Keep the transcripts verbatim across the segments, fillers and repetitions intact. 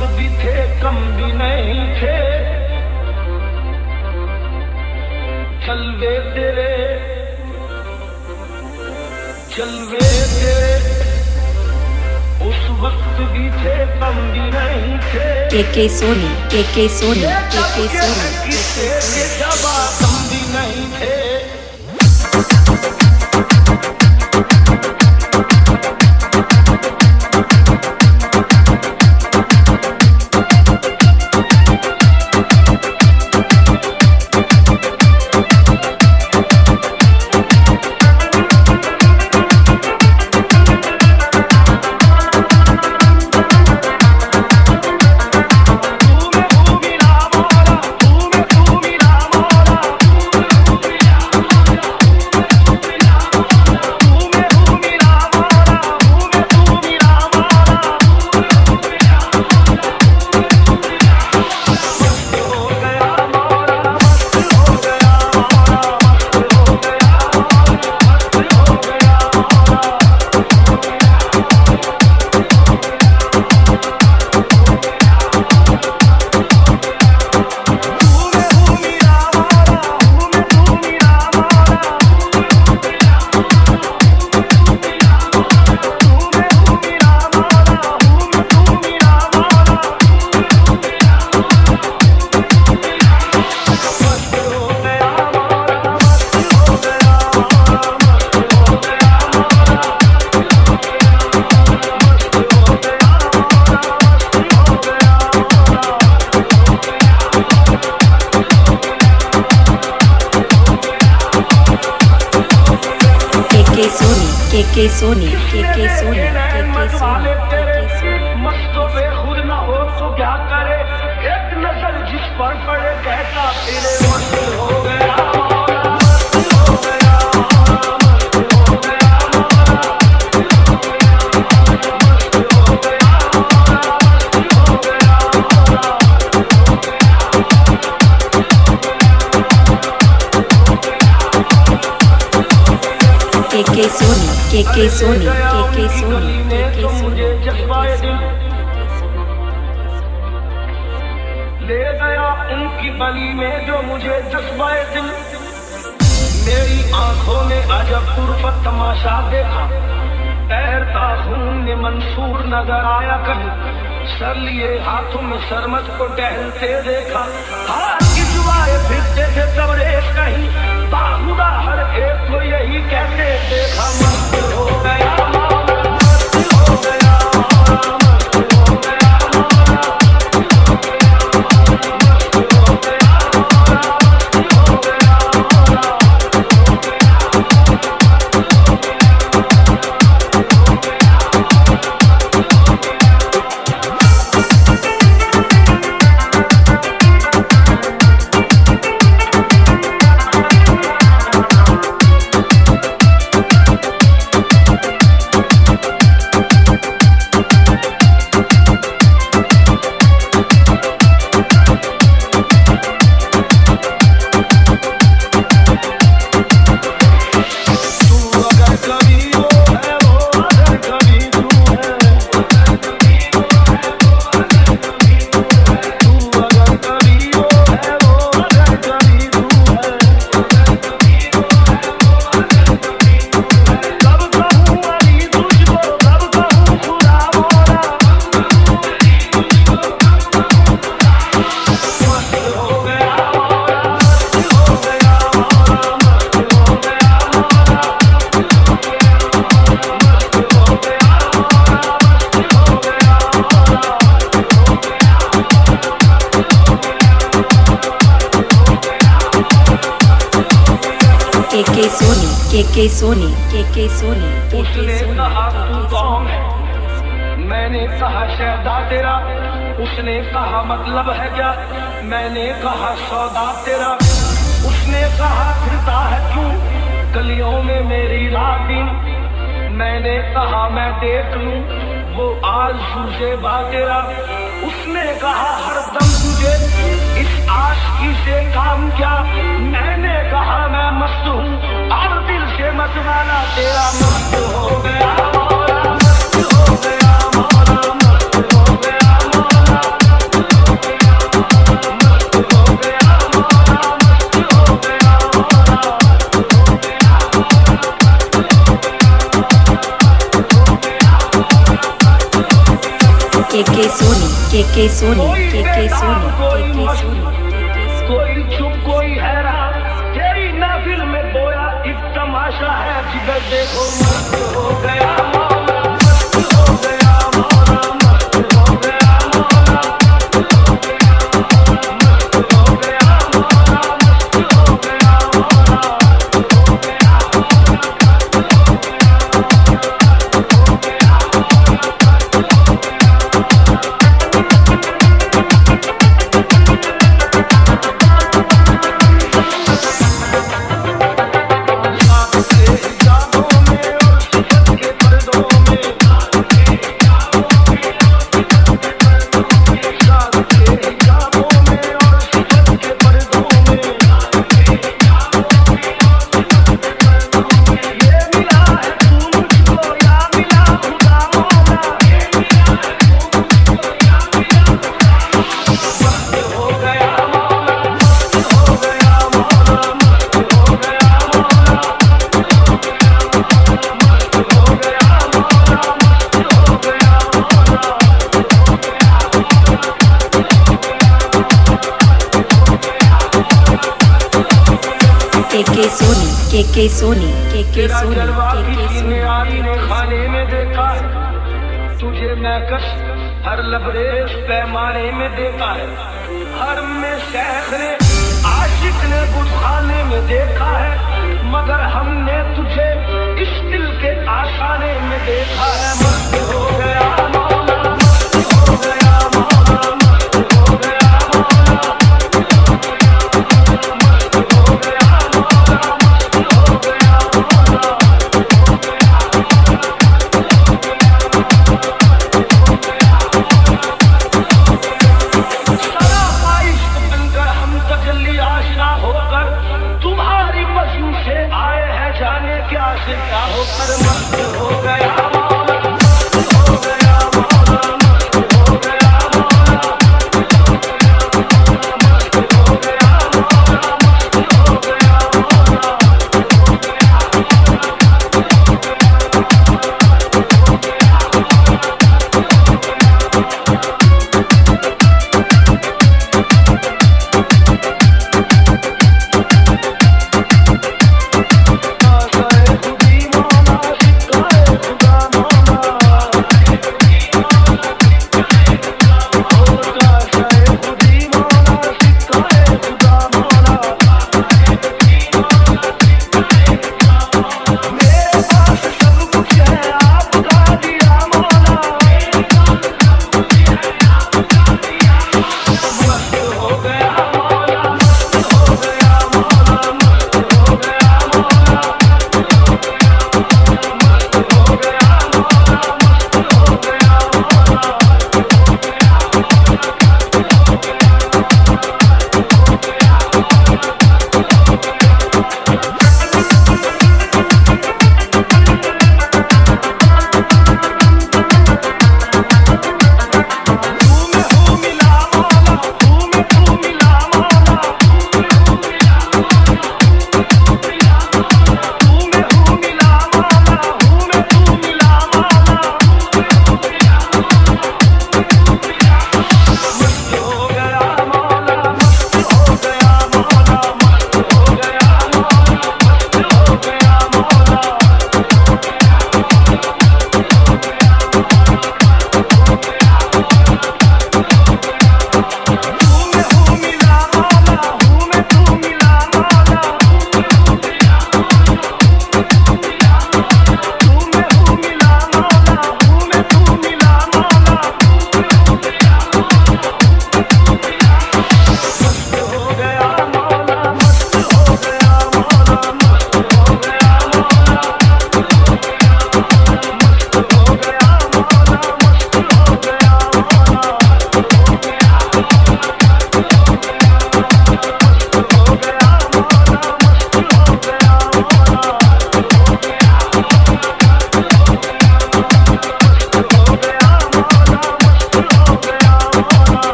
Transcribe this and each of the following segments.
वक्त भी थे कम भी नहीं थे, चलवे तेरे चलवे तेरे उस वक्त भी थे कम भी नहीं थे। के के सोनी के के सोनी के के सोनी किससे के दबा कम भी नहीं थे। के के सोनी के के सोनी के के सोनी मस्तों पे खुद ना हो तो क्या करे, एक नजर जिस पर पड़े कहता तेरे मस्त हो गया मस्त हो गया मस्त हो गया मस्त हो के के सोनी के के सोनी के के सोनी के के सोनी ले गया उनकी गली में जो मुझे जज्बाए दिल। मेरी आंखों में अजब तुरफत तमाशा देखा, तैरता खून में मंसूर नजर आया कहीं, सर लिए हाथों में सरमत को टहलते देखा। हाथ खिंचवाए फिरते थे तब रेस कहीं, बाहुदा हर एक को यही कहते देखा मस्त हो गया मस्त हो गया मस्त हो गया के के सोनी के के सोनी के के सोनी के के उसने कहा तू कौन है, मैंने कहा शहदा तेरा। उसने कहा मतलब है क्या, मैंने कहा सौदा तेरा। उसने कहा फिरता है क्यों गलियों में मेरी रात दिन, मैंने कहा मैं देख लूं वो आरज़ू से तेरा। उसने कहा हरदम तुझे इस आशिकी से काम क्या, मैंने कहा मैं मस्त हूँ और दिल से मत वाला तेरा मस्त हो गया मौला, मस्त हो गया मौला, मस्त हो गया मौला। के के सोनी के के सोनी के के सोनी कोई के के मस्त, सोनी कोई चुप कोई हैरान, तेरी महफिल में बोया एक तमाशा है जिगर देखो मस्त हो गया मौला, मस्त हो गया मौला, मस्त हो गया मौला, मस्त हो गया मौला, मस्त हो गया मौला, मस्त हो गया मौला, के के सोनी के के सोनी के के तेरा सोनी जलवा के के किसी सोनी ने आरी ने खाने में देखा है, तुझे मैं कश हर लबरेज पैमाने में देखा है, हर में शेख ने आशिक ने बुझाने में देखा है, मगर हमने तुझे इस दिल के आशाने में देखा है। मस्त हो गया मौला, मस्त हो गया मौला, मस्त हो गया मौला, मस्त हो गया मौला, मस्त हो गया मौला। सदा ख्वाहिश बनकर हम तजल्ली आशना होकर तुम्हारी मजनू से आए हैं, जाने क्या से क्या होकर मस्त हो गया मौला।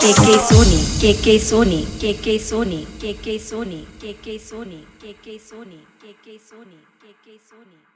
के के सोनी के के सोनी के के सोनी के के सोनी के के सोनी के के सोनी के के सोनी के के सोनी